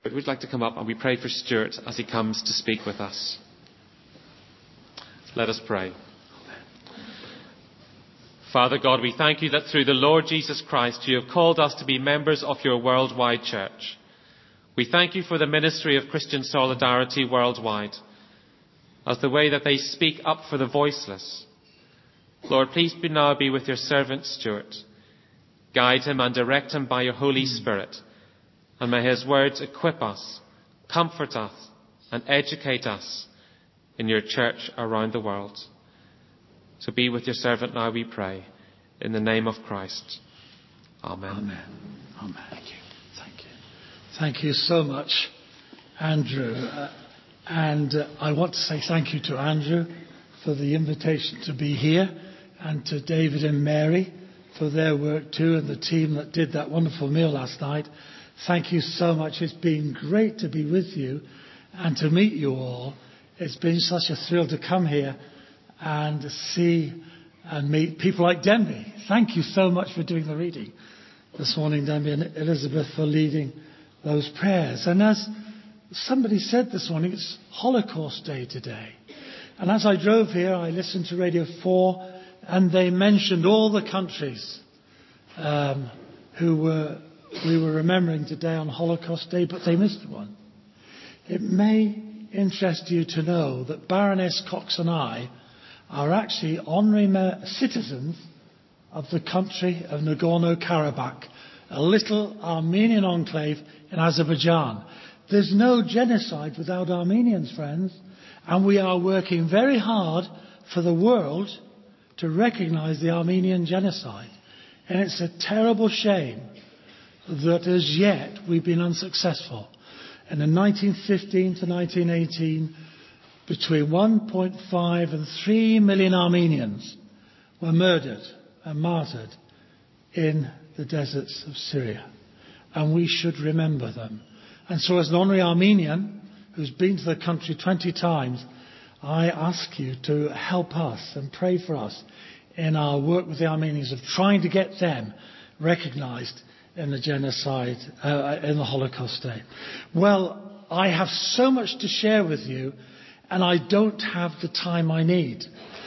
We'd like to come up and we pray for Stuart as he comes to speak with us. Let us pray. Father God, we thank you that through the Lord Jesus Christ you have called us to be members of your worldwide church. We thank you for the ministry of Christian Solidarity worldwide, as the way that they speak up for the voiceless. Lord, please now be with your servant Stuart. Guide him and direct him by your Holy Spirit, and may his words equip us, comfort us, and educate us in your church around the world. So be with your servant now, we pray, in the name of Christ. Amen. Amen. Amen. Thank you. Thank you. Thank you so much, Andrew. And I want to say thank you to Andrew for the invitation to be here, and to David and Mary for their work too, and the team that did that wonderful meal last night. Thank you so much. It's been great to be with you and to meet you all. It's been such a thrill to come here and see and meet people like Denby. Thank you so much for doing the reading this morning, Denby, and Elizabeth for leading those prayers. And as somebody said this morning, it's Holocaust Day today. And as I drove here, I listened to Radio 4, and they mentioned all the countries we were remembering today on Holocaust Day, but they missed one. It may interest you to know that Baroness Cox and I are actually honorary citizens of the country of Nagorno-Karabakh, a little Armenian enclave in Azerbaijan. There's no genocide without Armenians, friends, and we are working very hard for the world to recognize the Armenian genocide. And it's a terrible shame that as yet we've been unsuccessful. And in 1915 to 1918, between 1.5 and 3 million Armenians were murdered and martyred in the deserts of Syria. And we should remember them. And so as an honorary Armenian who's been to the country 20 times, I ask you to help us and pray for us in our work with the Armenians of trying to get them recognized in the genocide, in the Holocaust Day. Well, I have so much to share with you, and I don't have the time I need.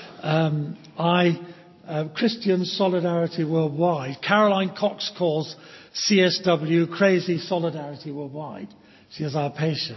Christian Solidarity Worldwide, Caroline Cox calls CSW Crazy Solidarity Worldwide. She is our patron.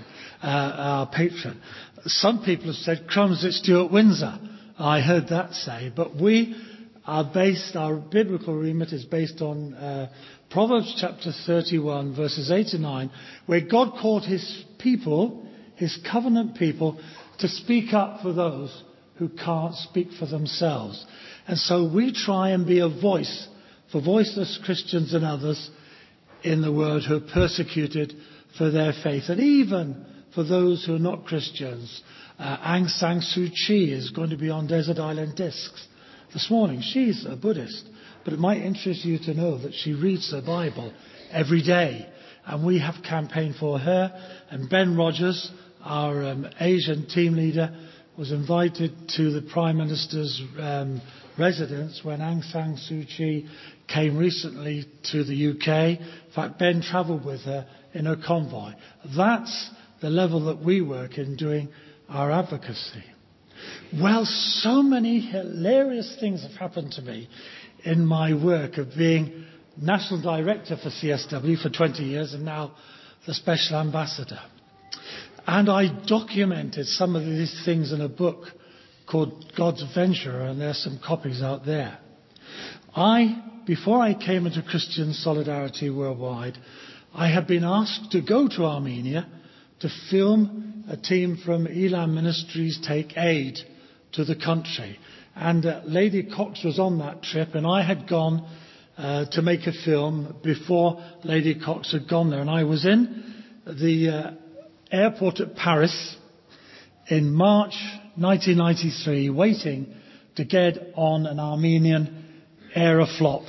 Some people have said, crumbs at Stuart Windsor. I heard that say, but we are based, our biblical remit is based on Proverbs chapter 31, verses 8 and 9, where God called his people, his covenant people, to speak up for those who can't speak for themselves. And so we try and be a voice for voiceless Christians and others in the world who are persecuted for their faith. And even for those who are not Christians, Aung San Suu Kyi is going to be on Desert Island Discs this morning. She's a Buddhist, but it might interest you to know that she reads the Bible every day. And we have campaigned for her. And Ben Rogers, our Asian team leader, was invited to the Prime Minister's residence when Aung San Suu Kyi came recently to the UK. In fact, Ben travelled with her in a convoy. That's the level that we work in doing our advocacy. Well, so many hilarious things have happened to me in my work of being National Director for CSW for 20 years and now the Special Ambassador. And I documented some of these things in a book called God's Venture, and there's some copies out there. Before I came into Christian Solidarity Worldwide, I had been asked to go to Armenia to film a team from Elam Ministries take aid to the country. And Lady Cox was on that trip, and I had gone to make a film before Lady Cox had gone there. And I was in the airport at Paris in March 1993, waiting to get on an Armenian Aeroflot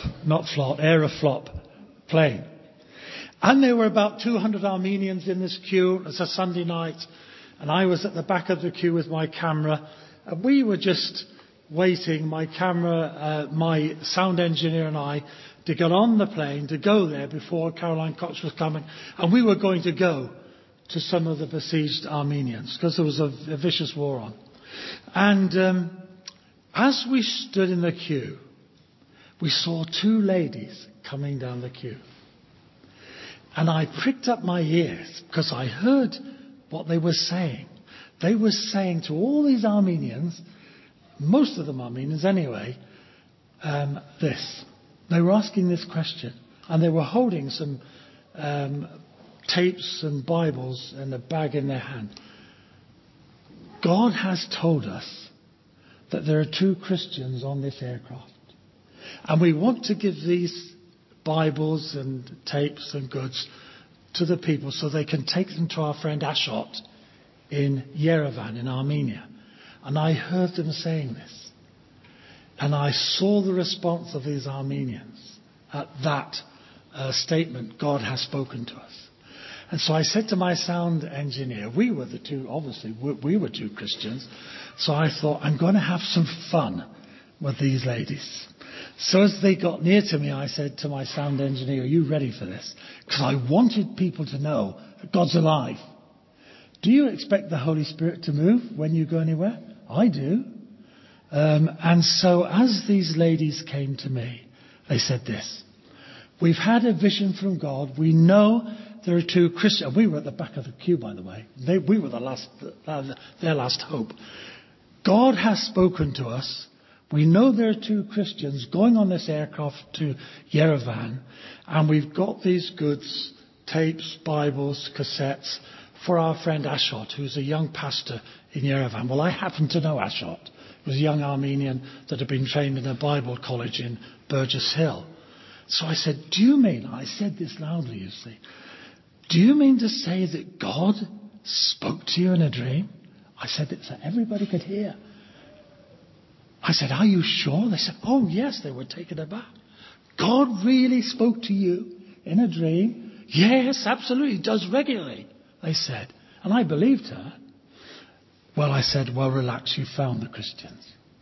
plane. And there were about 200 Armenians in this queue. It was a Sunday night, and I was at the back of the queue with my camera. And we were just waiting, my camera, my sound engineer and I, to get on the plane, to go there before Caroline Cox was coming. And we were going to go to some of the besieged Armenians, because there was a vicious war on. And as we stood in the queue, we saw two ladies coming down the queue. And I pricked up my ears because I heard what they were saying. They were saying to all these Armenians, most of them Armenians anyway, this. They were asking this question, and they were holding some tapes and Bibles and a bag in their hand. God has told us that there are two Christians on this aircraft, and we want to give these Bibles and tapes and goods to the people so they can take them to our friend Ashot in Yerevan in Armenia. And I heard them saying this, and I saw the response of these Armenians at that statement, God has spoken to us. And so I said to my sound engineer, we were the two, obviously, we were two Christians, so I thought, I'm going to have some fun with these ladies. So as they got near to me, I said to my sound engineer, are you ready for this? Because I wanted people to know that God's alive. Do you expect the Holy Spirit to move when you go anywhere? I do. And so as these ladies came to me, they said this. We've had a vision from God. We know there are two Christians. We were at the back of the queue, by the way. We were their last hope. God has spoken to us. We know there are two Christians going on this aircraft to Yerevan, and we've got these goods, tapes, Bibles, cassettes, for our friend Ashot, who's a young pastor in Yerevan. Well, I happen to know Ashot. He was a young Armenian that had been trained in a Bible college in Burgess Hill. So I said, do you mean, I said this loudly, you see, do you mean to say that God spoke to you in a dream? I said it so everybody could hear. I said, are you sure? They said, oh yes, they were taken aback. God really spoke to you in a dream? Yes, absolutely, he does regularly, they said. And I believed her. Well, I said, well, relax, you found the Christians.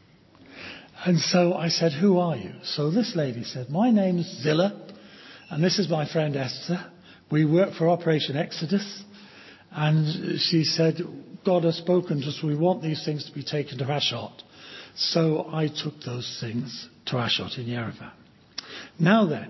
And so I said, who are you? So this lady said, my name's Zilla, and this is my friend Esther. We work for Operation Exodus. And she said, God has spoken to us, we want these things to be taken to Ashot. So I took those things to Ashot in Yerevan. Now then,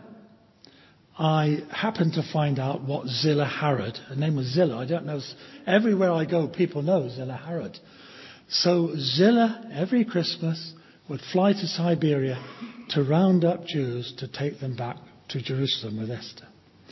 I happened to find out what Zilla Harrod, her name was Zilla, I don't know, everywhere I go people know Zilla Harrod. So Zilla, every Christmas, would fly to Siberia to round up Jews to take them back to Jerusalem with Esther.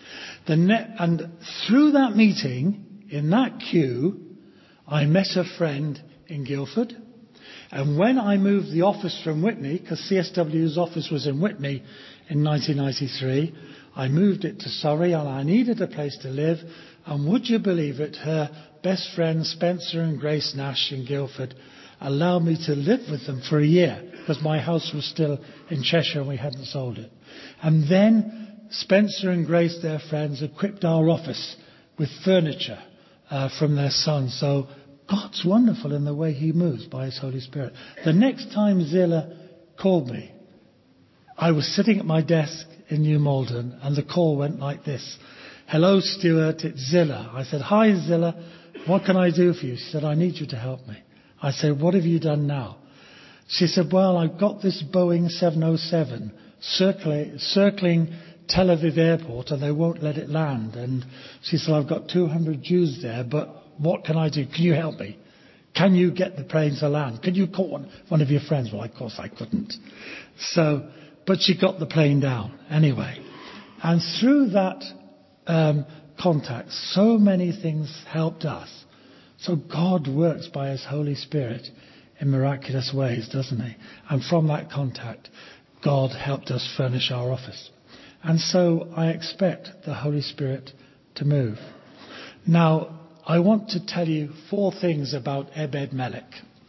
And through that meeting, in that queue, I met a friend in Guildford. And when I moved the office from Witney, because CSW's office was in Witney in 1993, I moved it to Surrey and I needed a place to live. And would you believe it, her best friends Spencer and Grace Nash in Guildford allowed me to live with them for a year because my house was still in Cheshire and we hadn't sold it. And then Spencer and Grace, their friends, equipped our office with furniture from their son. So God's wonderful in the way he moves by his Holy Spirit. The next time Zilla called me, I was sitting at my desk in New Malden and the call went like this. Hello, Stuart, it's Zilla. I said, hi, Zilla. What can I do for you? She said, I need you to help me. I said, what have you done now? She said, well, I've got this Boeing 707 circling Tel Aviv airport and they won't let it land. And she said, I've got 200 Jews there, but what can I do? Can you help me? Can you get the plane to land? Can you call one of your friends? Well, of course I couldn't. So, but she got the plane down anyway. And through that contact, so many things helped us. So God works by his Holy Spirit in miraculous ways, doesn't he? And from that contact, God helped us furnish our office. And so I expect the Holy Spirit to move. Now, I want to tell you 4 things about Ebed-Melech.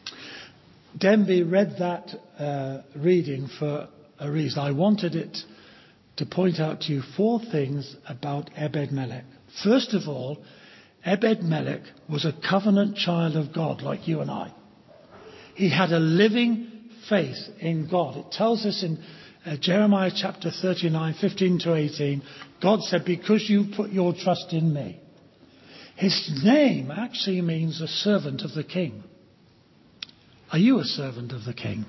Denby read that reading for a reason. I wanted it to point out to you 4 things about Ebed-Melech. First of all, Ebed-Melech was a covenant child of God like you and I. He had a living faith in God. It tells us in Jeremiah chapter 39, 15 to 18, God said, because you put your trust in me. His name actually means a servant of the king. Are you a servant of the king?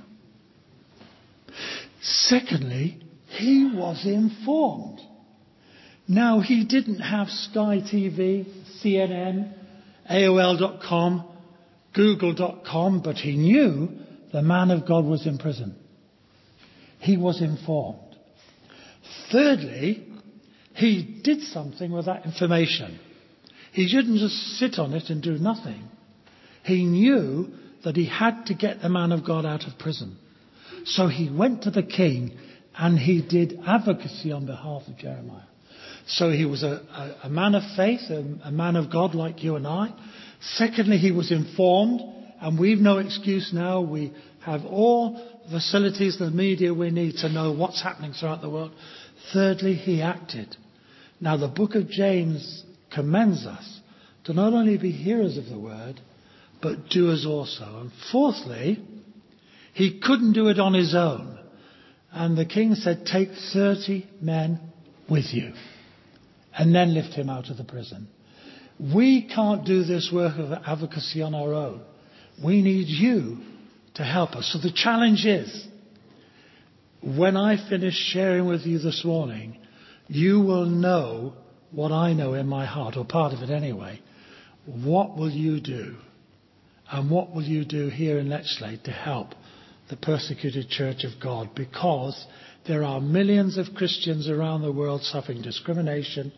Secondly, he was informed. Now, he didn't have Sky TV, CNN, AOL.com, Google.com, but he knew the man of God was in prison. He was informed. Thirdly, he did something with that information. He didn't just sit on it and do nothing. He knew that he had to get the man of God out of prison. So he went to the king and he did advocacy on behalf of Jeremiah. So he was a man of faith, a man of God like you and I. Secondly, he was informed, and we've no excuse now. We have all the facilities, the media we need to know what's happening throughout the world. Thirdly, he acted. Now, the book of James commends us to not only be hearers of the word, but doers also. And fourthly, he couldn't do it on his own. And the king said, take 30 men with you and then lift him out of the prison. We can't do this work of advocacy on our own. We need you to help us. So the challenge is, when I finish sharing with you this morning, you will know what I know in my heart, or part of it anyway. What will you do? And what will you do here in Lechlade to help the persecuted church of God? Because there are millions of Christians around the world suffering discrimination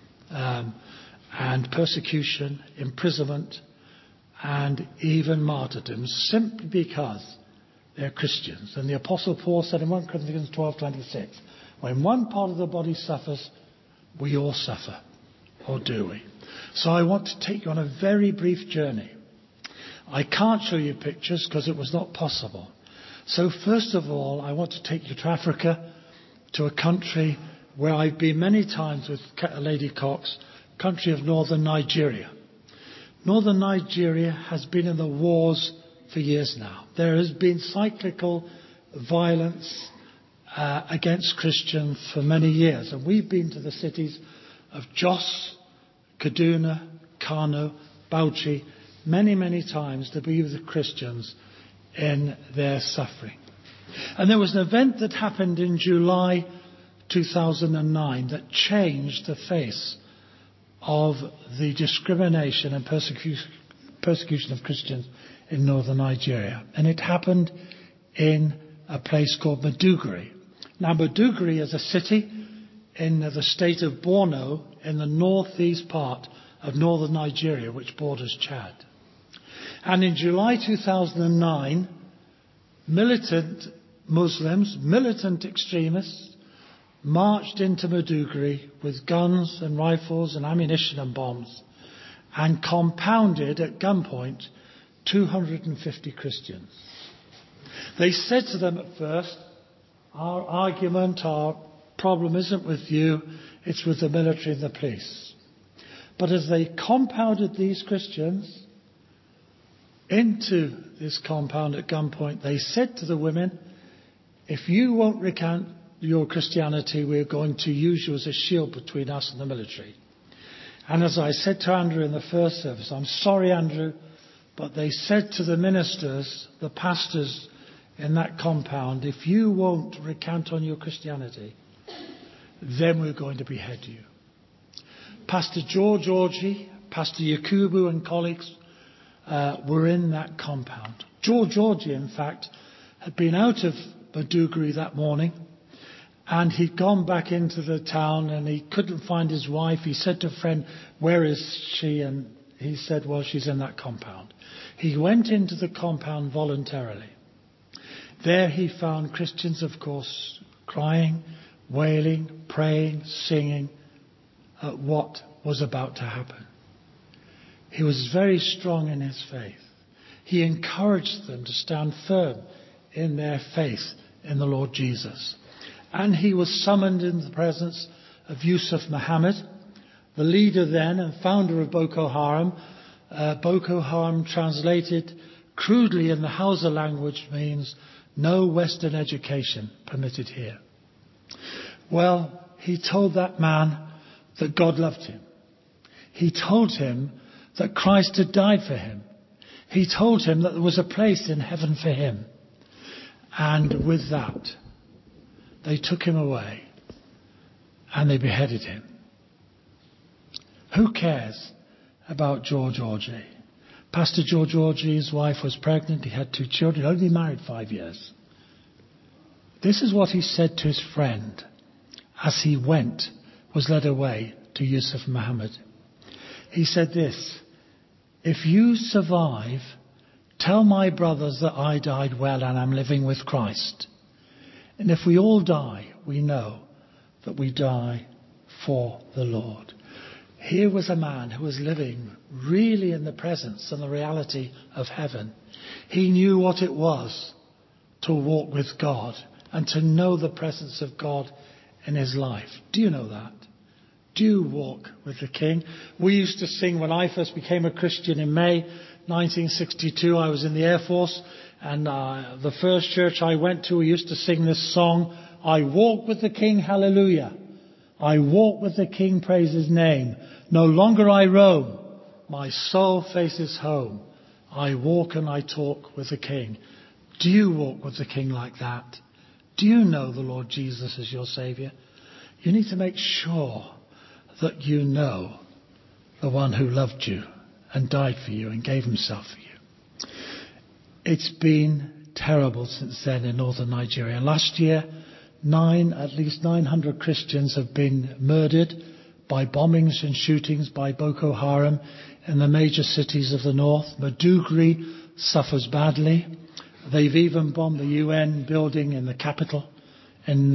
and persecution, imprisonment, and even martyrdom, simply because they're Christians. And the Apostle Paul said in 1 Corinthians 12:26, when one part of the body suffers, we all suffer. Or do we? So I want to take you on a very brief journey. I can't show you pictures because it was not possible. So first of all, I want to take you to Africa, to a country where I've been many times with Lady Cox, country of northern Nigeria. Northern Nigeria has been in the wars for years now. There has been cyclical violence against Christians for many years. And we've been to the cities of Jos, Kaduna, Kano, Bauchi, many, many times to be with the Christians in their suffering. And there was an event that happened in July 2009 that changed the face of the discrimination and persecution of Christians in northern Nigeria. And it happened in a place called Maiduguri. Now, Maiduguri is a city in the state of Borno in the northeast part of northern Nigeria, which borders Chad. And in July 2009, militant Muslims, militant extremists, marched into Maiduguri with guns and rifles and ammunition and bombs and compounded at gunpoint 250 Christians. They said to them at first, our argument, our problem isn't with you, it's with the military and the police. But as they compounded these Christians into this compound at gunpoint, they said to the women, if you won't recount your Christianity, we're going to use you as a shield between us and the military. And as I said to Andrew in the first service, I'm sorry, Andrew, but they said to the ministers, the pastors in that compound, if you won't recount on your Christianity, then we're going to behead you. Pastor George Orji, Pastor Yakubu and colleagues were in that compound. George Orji, in fact, had been out of Maiduguri that morning, and he'd gone back into the town and he couldn't find his wife. He said to a friend, where is she? And he said, well, she's in that compound. He went into the compound voluntarily. There he found Christians, of course, crying, wailing, praying, singing at what was about to happen. He was very strong in his faith. He encouraged them to stand firm in their faith in the Lord Jesus. And he was summoned in the presence of Yusuf Muhammad, the leader then and founder of Boko Haram. Boko Haram, translated crudely in the Hausa language, means no Western education permitted here. Well, he told that man that God loved him. He told him that Christ had died for him. He told him that there was a place in heaven for him. And with that, they took him away and they beheaded him. Who cares about George Orgy? Pastor George Orgy's wife was pregnant. He had 2 children. He'd only been married 5 years. This is what he said to his friend as he was led away to Yusuf Muhammad. He said this: "If you survive, tell my brothers that I died well and I'm living with Christ. And if we all die, we know that we die for the Lord." Here was a man who was living really in the presence and the reality of heaven. He knew what it was to walk with God and to know the presence of God in his life. Do you know that? Do you walk with the King? We used to sing when I first became a Christian in May 1962. I was in the Air Force, and the first church I went to, we used to sing this song, "I walk with the King, hallelujah. I walk with the King, praise his name. No longer I roam, my soul faces home. I walk and I talk with the King." Do you walk with the King like that? Do you know the Lord Jesus as your Saviour? You need to make sure that you know the one who loved you and died for you and gave himself for you. It's been terrible since then in northern Nigeria. Last year, at least 900 Christians have been murdered by bombings and shootings by Boko Haram in the major cities of the north. Maiduguri suffers badly. They've even bombed the UN building in the capital in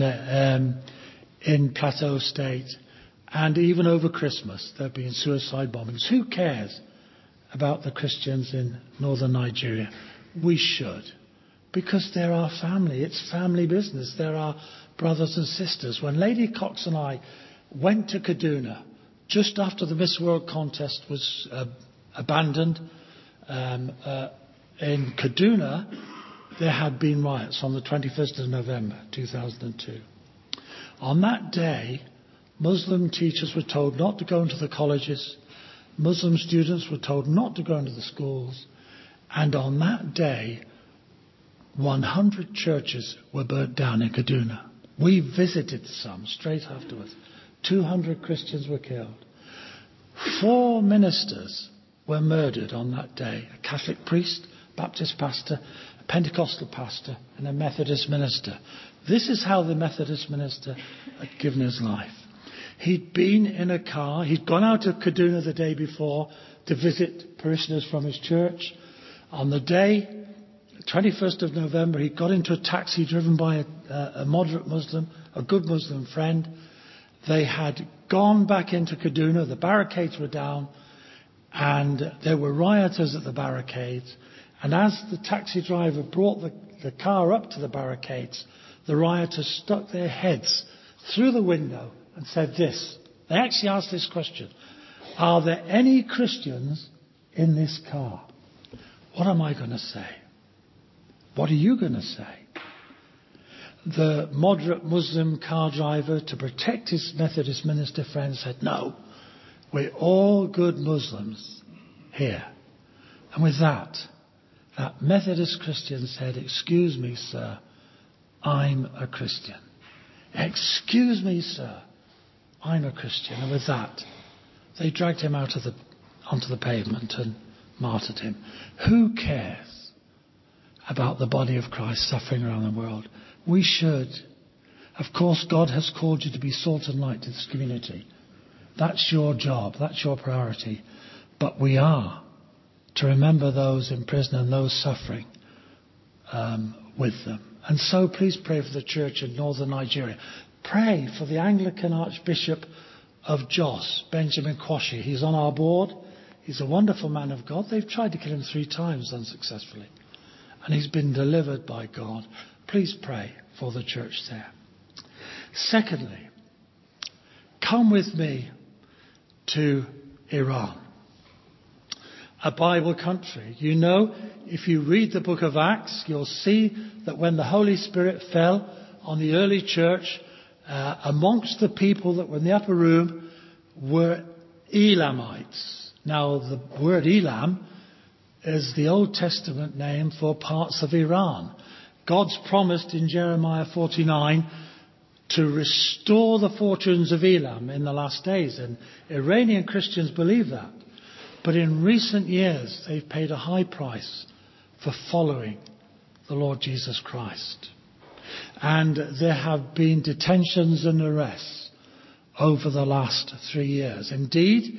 Plateau State. And even over Christmas, there have been suicide bombings. Who cares about the Christians in northern Nigeria? We should. Because they're our family. It's family business. They're our brothers and sisters. When Lady Cox and I went to Kaduna, just after the Miss World contest was abandoned, in Kaduna, there had been riots on the 21st of November 2002. On that day, Muslim teachers were told not to go into the colleges. Muslim students were told not to go into the schools. And on that day, 100 churches were burnt down in Kaduna. We visited some straight afterwards. 200 Christians were killed. 4 ministers were murdered on that day. A Catholic priest, Baptist pastor, a Pentecostal pastor, and a Methodist minister. This is how the Methodist minister had given his life. He'd been in a car. He'd gone out of Kaduna the day before to visit parishioners from his church. On the day, 21st of November, he got into a taxi driven by a moderate Muslim, a good Muslim friend. They had gone back into Kaduna. The barricades were down, and there were rioters at the barricades. And as the taxi driver brought the car up to the barricades, the rioters stuck their heads through the window and said this. They actually asked this question: "Are there any Christians in this car?" What am I going to say? What are you going to say? The moderate Muslim car driver, to protect his Methodist minister friend, said, "No, we're all good Muslims here." And with that Methodist Christian said, "Excuse me, sir, I'm a Christian. Excuse me, sir, I'm a Christian." And with that, they dragged him onto the pavement and martyred him. Who cares about the body of Christ suffering around the world? We should. Of course, God has called you to be salt and light to this community. That's your job. That's your priority. But we are to remember those in prison and those suffering with them. And so please pray for the church in northern Nigeria. Pray for the Anglican Archbishop of Jos, Benjamin Kwashi. He's on our board. He's a wonderful man of God. They've tried to kill him 3 times unsuccessfully. And he's been delivered by God. Please pray for the church there. Secondly, come with me to Iran, a Bible country. You know, if you read the book of Acts, you'll see that when the Holy Spirit fell on the early church, amongst the people that were in the upper room were Elamites. Now, the word Elam is the Old Testament name for parts of Iran. God's promised in Jeremiah 49 to restore the fortunes of Elam in the last days. And Iranian Christians believe that. But in recent years, they've paid a high price for following the Lord Jesus Christ. And there have been detentions and arrests over the last 3 years. Indeed,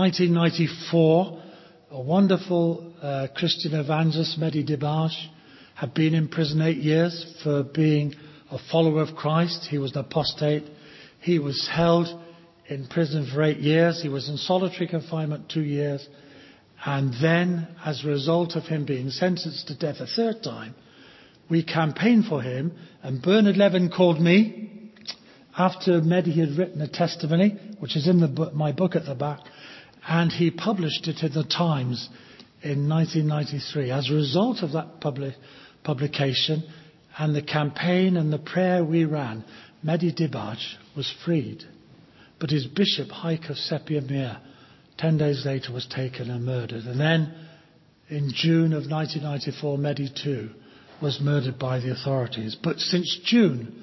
1994, a wonderful Christian evangelist, Mehdi Dibaj, had been in prison 8 years for being a follower of Christ. He was an apostate. He was held in prison for 8 years. He was in solitary confinement 2 years. And then, as a result of him being sentenced to death a third time, we campaigned for him. And Bernard Levin called me after Mehdi had written a testimony, which is in my book at the back, and he published it in the Times in 1993. As a result of that publication and the campaign and the prayer we ran, Mehdi Dibaj was freed. But his bishop, Haik of Sepia Mir, 10 days later was taken and murdered. And then in June of 1994, Mehdi too was murdered by the authorities. But since June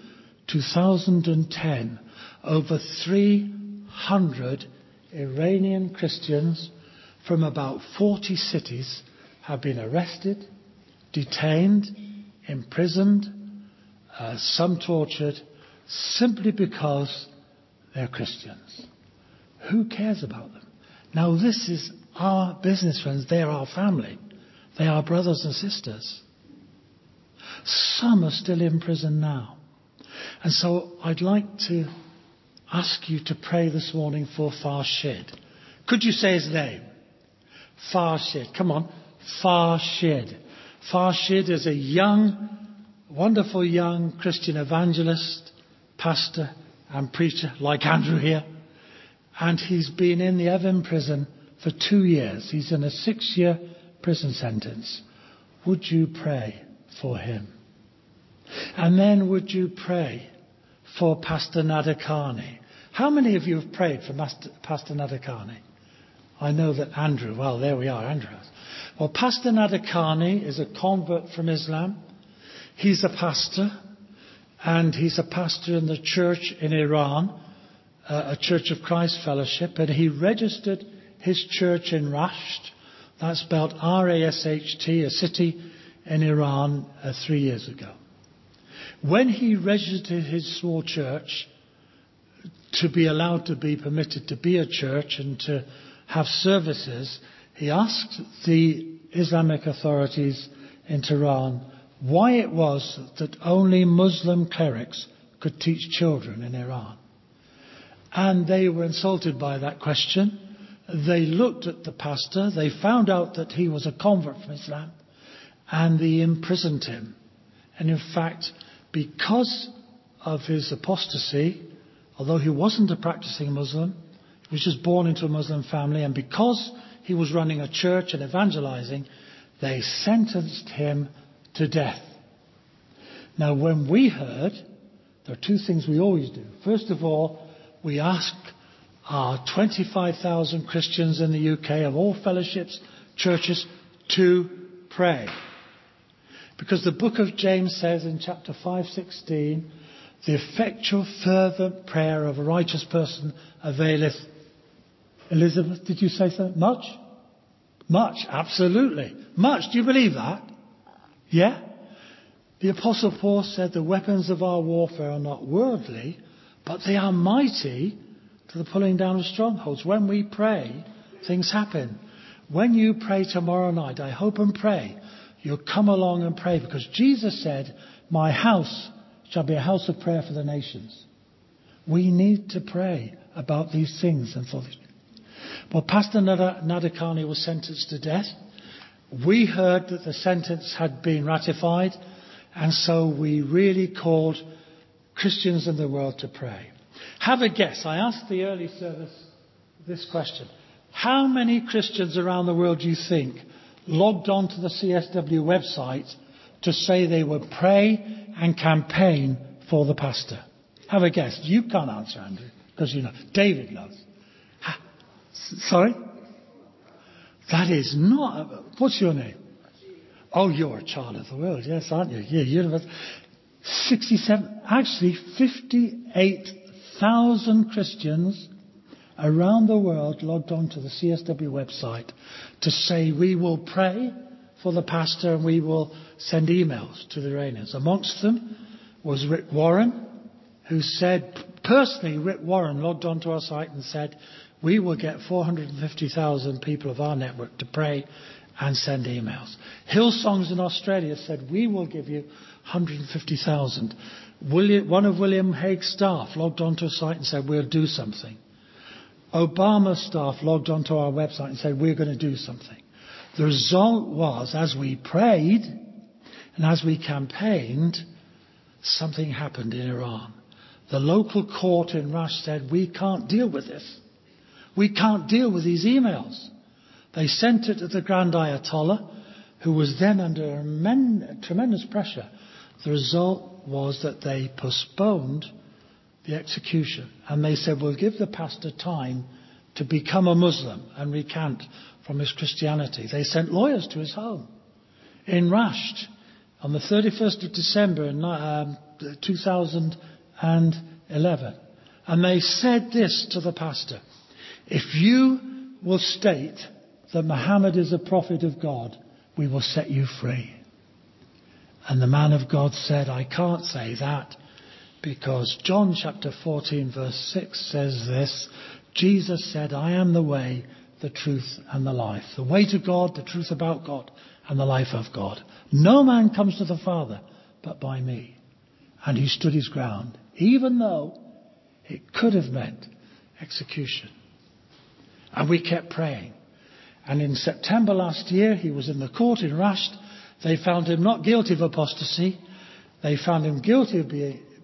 2010, over 300 Iranian Christians from about 40 cities have been arrested, detained, imprisoned, some tortured, simply because they're Christians. Who cares about them? Now, this is our business, friends. They are our family. They are brothers and sisters. Some are still in prison now. And so I'd like to ask you to pray this morning for Farshid. Could you say his name? Farshid. Come on. Farshid. Farshid is a young, wonderful young Christian evangelist, pastor and preacher like Andrew here. And he's been in the Evin prison for 2 years. He's in a 6-year prison sentence. Would you pray for him? And then would you pray for Pastor Nadakani? How many of you have prayed for Pastor Nadakani? I know that Andrew, well, there we are, Andrew has. Well, Pastor Nadakani is a convert from Islam. He's a pastor, and he's a pastor in the church in Iran, a Church of Christ Fellowship, and he registered his church in Rasht. That's spelled R-A-S-H-T, a city in Iran, 3 years ago. When he registered his small church to be allowed to be permitted to be a church and to have services, he asked the Islamic authorities in Tehran why it was that only Muslim clerics could teach children in Iran. And they were insulted by that question. They looked at the pastor, they found out that he was a convert from Islam, and they imprisoned him. And in fact, because of his apostasy, although he wasn't a practicing Muslim, he was just born into a Muslim family, and because he was running a church and evangelizing, they sentenced him to death. Now, when we heard, there are 2 things we always do. First of all, we ask our 25,000 Christians in the UK of all fellowships, churches, to pray. Because the book of James says in chapter 5:16, the effectual fervent prayer of a righteous person availeth. Elizabeth, did you say so? Much? Much, absolutely. Much. Do you believe that? Yeah? The Apostle Paul said the weapons of our warfare are not worldly, but they are mighty to the pulling down of strongholds. When we pray, things happen. When you pray tomorrow night, I hope and pray, you'll come along and pray, because Jesus said, my house shall be a house of prayer for the nations. We need to pray about these things and for this. Well, Pastor Nadakani was sentenced to death. We heard that the sentence had been ratified, and so we really called Christians in the world to pray. Have a guess. I asked the early service this question. How many Christians around the world do you think logged on to the CSW website to say they would pray and campaign for the pastor? Have a guess. You can't answer, Andrew, because you know. David knows. Sorry? That is not... What's your name? Oh, you're a child of the world, yes, aren't you? Yeah, universe. 67... Actually, 58,000 Christians around the world logged on to the CSW website to say we will pray for the pastor and we will send emails to the Iranians. Amongst them was Rick Warren, who said, personally, Rick Warren logged onto our site and said, we will get 450,000 people of our network to pray and send emails. Hillsongs in Australia said, we will give you 150,000. One of William Hague's staff logged onto a site and said, we'll do something. Obama's staff logged onto our website and said, we're going to do something. The result was, as we prayed and as we campaigned, something happened in Iran. The local court in Rush said, we can't deal with this. We can't deal with these emails. They sent it to the Grand Ayatollah, who was then under tremendous pressure. The result was that they postponed the execution. And they said, we'll give the pastor time to become a Muslim and recant from his Christianity. They sent lawyers to his home in Rasht on the 31st of December in 2011. And they said this to the pastor: if you will state that Muhammad is a prophet of God, we will set you free. And the man of God said, I can't say that, because John chapter 14 verse 6 says this: Jesus said, I am the way, the truth and the life. The way to God, the truth about God, and the life of God. No man comes to the Father but by me. And he stood his ground, even though it could have meant execution. And we kept praying. And in September last year, he was in the court in Rasht. They found him not guilty of apostasy. They found him guilty of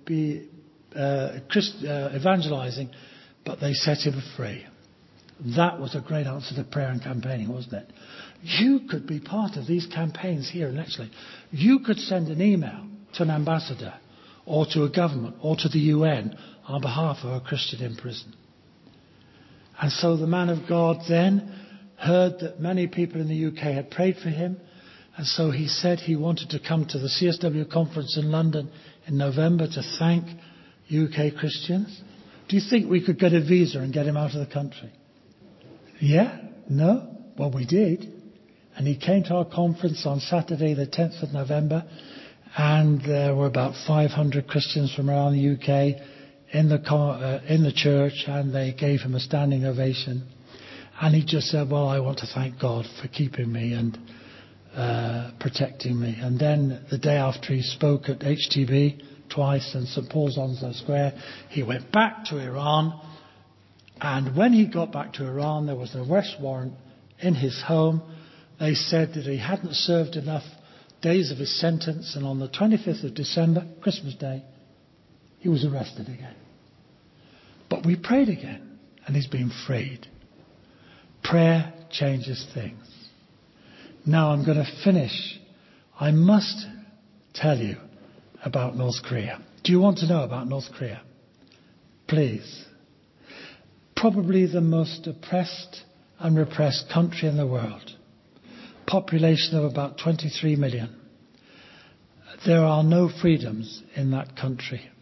evangelizing, but they set him free. That was a great answer to prayer and campaigning, wasn't it? You could be part of these campaigns here in Lechley. You could send an email to an ambassador or to a government or to the UN on behalf of a Christian in prison. And so the man of God then heard that many people in the UK had prayed for him. And so he said he wanted to come to the CSW conference in London in November to thank UK Christians. Do you think we could get a visa and get him out of the country? Yeah? No? Well, we did. And he came to our conference on Saturday, the 10th of November. And there were about 500 Christians from around the UK in the church. And they gave him a standing ovation. And he just said, well, I want to thank God for keeping me and protecting me. And then the day after he spoke at HTB twice and St Paul's Onslow Square, he went back to Iran. And when he got back to Iran, there was an arrest warrant in his home. They said that he hadn't served enough days of his sentence, and on the 25th of December, Christmas Day, he was arrested again. But we prayed again, and he's been freed. Prayer changes things. Now I'm going to finish. I must tell you about North Korea. Do you want to know about North Korea? Please. Probably the most oppressed and repressed country in the world. Population of about 23 million. There are no freedoms in that country.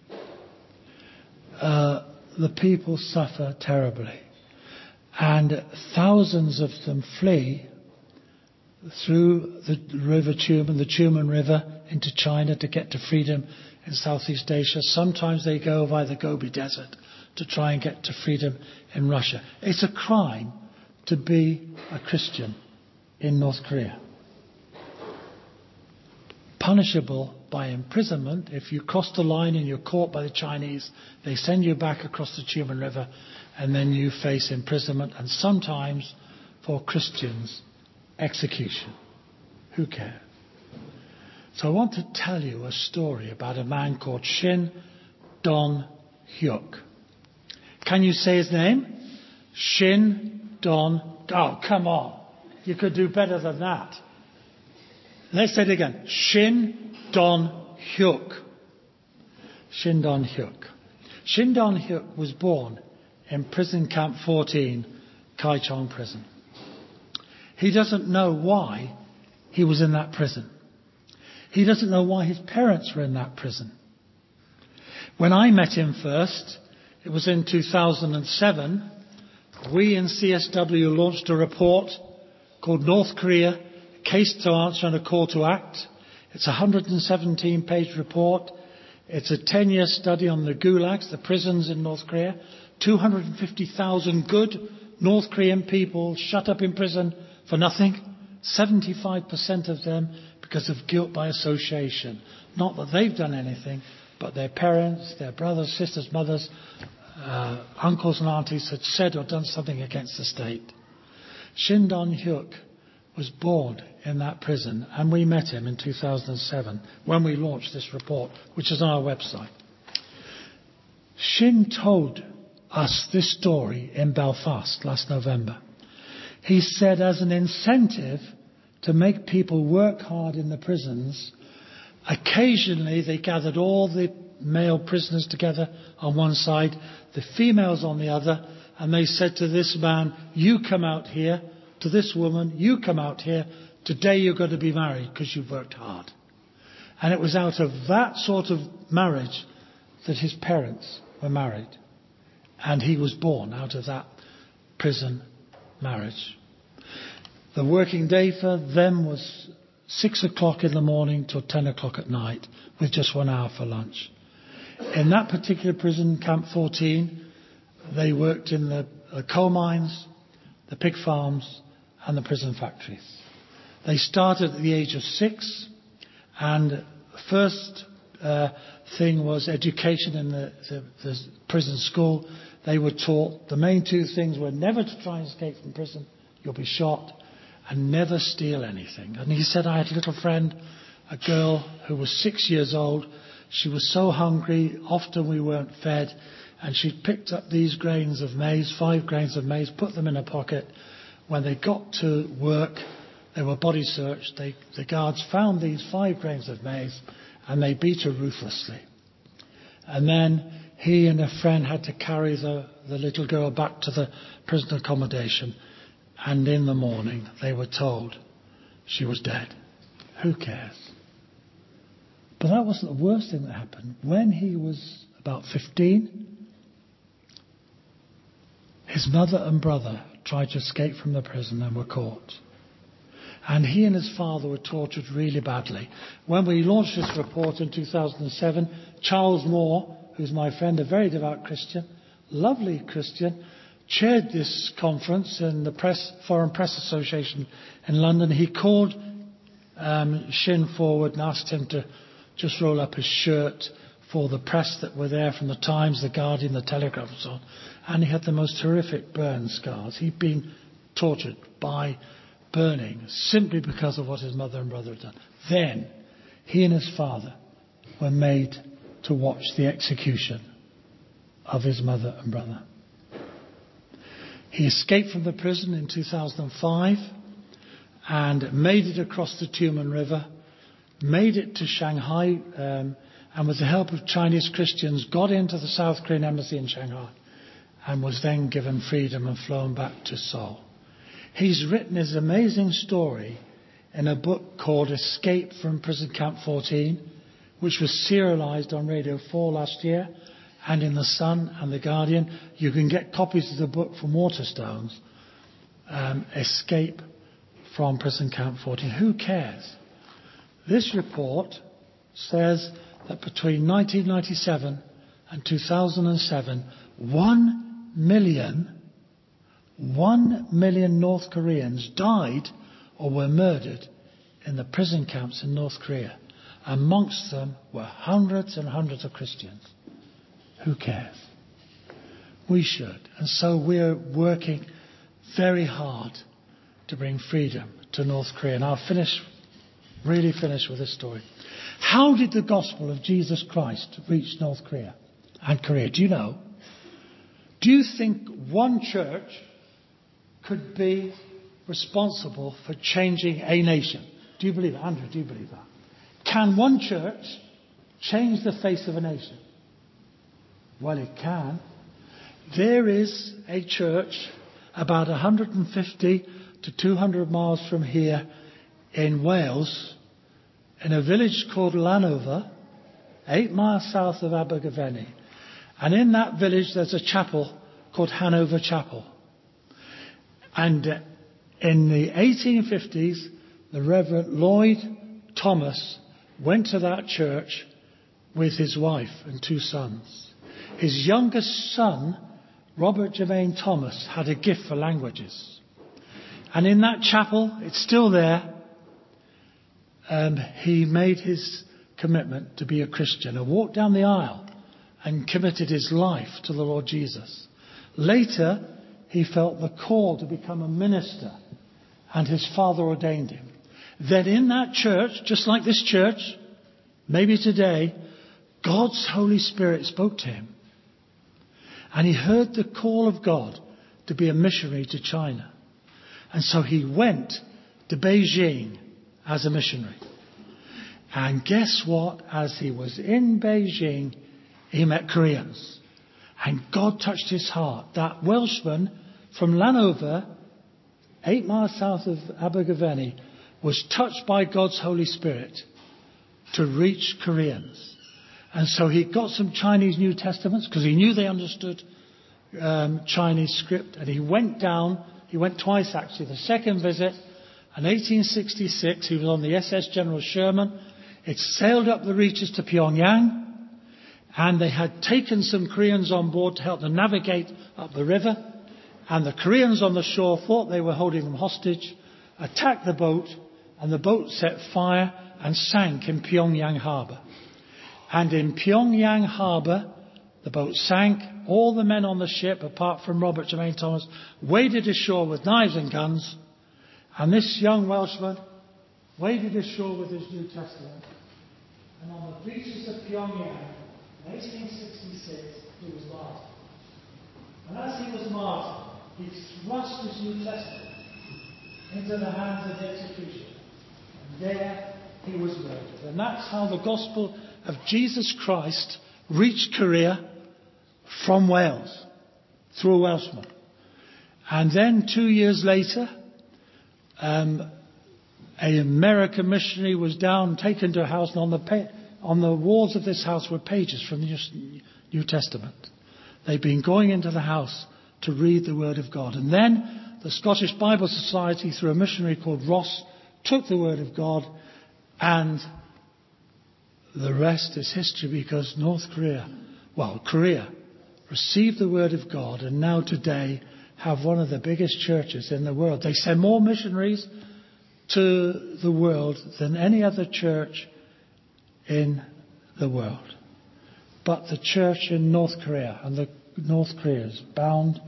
The people suffer terribly. And thousands of them flee through the River Tumen, the Tumen River, into China to get to freedom in Southeast Asia. Sometimes they go via the Gobi Desert to try and get to freedom in Russia. It's a crime to be a Christian in North Korea. Punishable by imprisonment. If you cross the line and you're caught by the Chinese, they send you back across the Tumen River and then you face imprisonment and sometimes, for Christians, execution. Who cares? So I want to tell you a story about a man called Shin Don-hyuk. Can you say his name? Shin Don. Oh, come on. You could do better than that. Let's say it again. Shin Don-hyuk. Shin Don-hyuk. Shin Don-hyuk was born in prison camp 14 Kai Chong prison. He doesn't know why he was in that prison. He doesn't know why his parents were in that prison. When I met him first, it was in 2007, we in CSW launched a report called North Korea, Case to Answer and a Call to Act. It's a 117-page report. It's a 10-year study on the gulags, the prisons in North Korea. 250,000 good North Korean people shut up in prison for nothing. 75% of them because of guilt by association. Not that they've done anything, but their parents, their brothers, sisters, mothers, uncles and aunties had said or done something against the state. Shin Dong-hyuk was born in that prison, and we met him in 2007 when we launched this report, which is on our website. Shin told us this story in Belfast last November. He said as an incentive to make people work hard in the prisons, occasionally they gathered all the male prisoners together on one side, the females on the other, and they said to this man, you come out here, to this woman, you come out here, today you're going to be married because you've worked hard. And it was out of that sort of marriage that his parents were married. And he was born out of that prison marriage. The working day for them was 6 o'clock in the morning till 10 o'clock at night, with just 1 hour for lunch. In that particular prison, Camp 14, they worked in the coal mines, the pig farms, and the prison factories. They started at the age of 6, and the first thing was education in the prison school. They were taught the main two things were never to try and escape from prison, you'll be shot, and never steal anything. And he said, I had a little friend, a girl who was 6 years old. She was so hungry, often we weren't fed, and she picked up these grains of maize, 5 grains of maize, put them in her pocket. When they got to work, they were body searched. The guards found these 5 grains of maize, and they beat her ruthlessly. And then he and a friend had to carry the little girl back to the prison accommodation. And in the morning, they were told she was dead. Who cares? But that wasn't the worst thing that happened. When he was about 15, his mother and brother tried to escape from the prison and were caught. And he and his father were tortured really badly. When we launched this report in 2007, Charles Moore, who's my friend, a very devout Christian, lovely Christian, chaired this conference in the Foreign Press Association in London. He called Shin forward and asked him to just roll up his shirt for the press that were there from the Times, the Guardian, the Telegraph and so on. And he had the most horrific burn scars. He'd been tortured by burning simply because of what his mother and brother had done. Then he and his father were made to watch the execution of his mother and brother. He escaped from the prison in 2005 and made it across the Tumen River, made it to Shanghai, and with the help of Chinese Christians got into the South Korean embassy in Shanghai and was then given freedom and flown back to Seoul. He's written his amazing story in a book called Escape from Prison Camp 14, which was serialized on Radio 4 last year and in The Sun and The Guardian. You can get copies of the book from Waterstones, Escape from Prison Camp 14. Who cares? This report says that between 1997 and 2007, 1 million North Koreans died or were murdered in the prison camps in North Korea. Amongst them were hundreds and hundreds of Christians. Who cares? We should. And so we're working very hard to bring freedom to North Korea. And I'll really finish with this story. How did the gospel of Jesus Christ reach North Korea and Korea? Do you know? Do you think one church could be responsible for changing a nation? Do you believe it? Andrew, do you believe that? Can one church change the face of a nation? Well, it can. There is a church, about 150 to 200 miles from here in Wales, in a village called Llanover, 8 miles south of Abergavenny. And in that village there's a chapel called Hanover Chapel. And in the 1850s, the Reverend Lloyd Thomas went to that church with his wife and 2 sons. His youngest son, Robert Jermaine Thomas, had a gift for languages. And in that chapel, it's still there, he made his commitment to be a Christian and walked down the aisle and committed his life to the Lord Jesus. Later, he felt the call to become a minister, and his father ordained him. Then in that church, just like this church, maybe today, God's Holy Spirit spoke to him. And he heard the call of God to be a missionary to China. And so he went to Beijing as a missionary. And guess what? As he was in Beijing, he met Koreans. And God touched his heart. That Welshman from Llanover, 8 miles south of Abergavenny, was touched by God's Holy Spirit to reach Koreans. And so he got some Chinese New Testaments because he knew they understood Chinese script. And he went down. He went twice actually. The second visit, in 1866, he was on the SS General Sherman. It sailed up the reaches to Pyongyang. And they had taken some Koreans on board to help them navigate up the river. And the Koreans on the shore thought they were holding them hostage, attacked the boat, and the boat set fire and sank in Pyongyang harbour. And in Pyongyang harbour, the boat sank. All the men on the ship, apart from Robert Jermaine Thomas, waded ashore with knives and guns. And this young Welshman waded ashore with his New Testament. And on the beaches of Pyongyang, in 1866, he was martyred. And as he was martyred, he thrust his New Testament into the hands of the executioner. And there he was murdered. And that's how the gospel of Jesus Christ reached Korea from Wales, through a Welshman. And then 2 years later, an American missionary was down, taken to a house, and on the walls of this house were pages from the New Testament. They'd been going into the house to read the Word of God. And then the Scottish Bible Society, through a missionary called Ross, took the Word of God, and the rest is history, because Korea received the Word of God, and now today have one of the biggest churches in the world. They send more missionaries to the world than any other church in the world. But the church in North Korea, and the North Korea is bound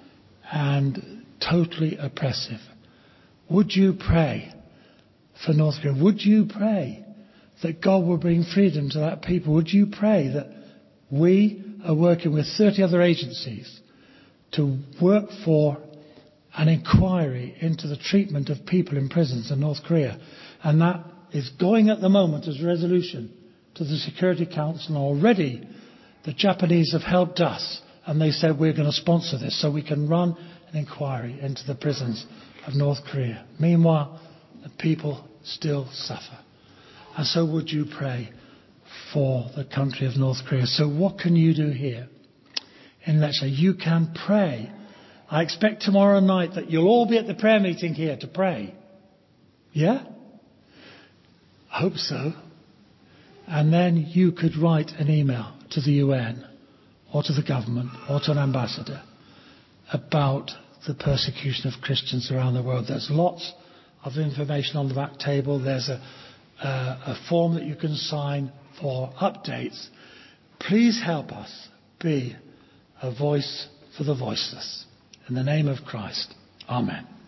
and totally oppressive. Would you pray for North Korea? Would you pray that God will bring freedom to that people? Would you pray that we are working with 30 other agencies to work for an inquiry into the treatment of people in prisons in North Korea? And that is going at the moment as a resolution to the Security Council. And already the Japanese have helped us, and they said we're going to sponsor this so we can run an inquiry into the prisons of North Korea. Meanwhile, the people still suffer. And so would you pray for the country of North Korea? So what can you do here in Lecce? You can pray. I expect tomorrow night that you'll all be at the prayer meeting here to pray. Yeah? I hope so. And then you could write an email to the UN or to the government or to an ambassador about the persecution of Christians around the world. There's lots of information on the back table. There's a form that you can sign for updates. Please help us be a voice for the voiceless. In the name of Christ. Amen.